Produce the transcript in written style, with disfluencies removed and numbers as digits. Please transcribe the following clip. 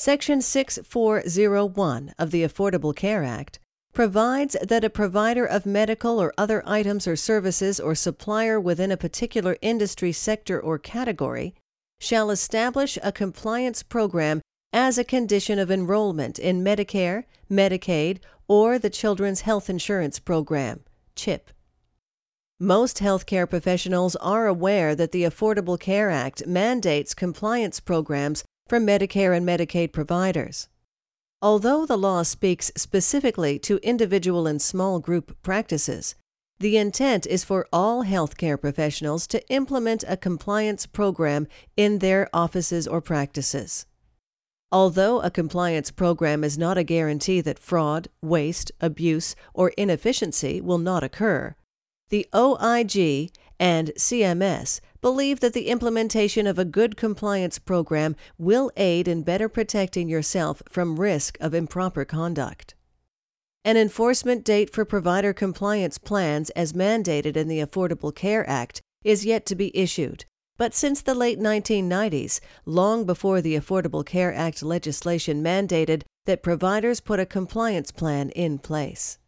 Section 6401 of the Affordable Care Act provides that a provider of medical or other items or services or supplier within a particular industry sector or category shall establish a compliance program as a condition of enrollment in Medicare, Medicaid, or the Children's Health Insurance Program, CHIP. Most healthcare professionals are aware that the Affordable Care Act mandates compliance programs for Medicare and Medicaid providers. Although the law speaks specifically to individual and small group practices, the intent is for all healthcare professionals to implement a compliance program in their offices or practices. Although a compliance program is not a guarantee that fraud, waste, abuse, or inefficiency will not occur, the OIG and CMS believe that the implementation of a good compliance program will aid in better protecting yourself from risk of improper conduct. An enforcement date for provider compliance plans as mandated in the Affordable Care Act is yet to be issued, but since the late 1990s, long before the Affordable Care Act legislation mandated that providers put a compliance plan in place.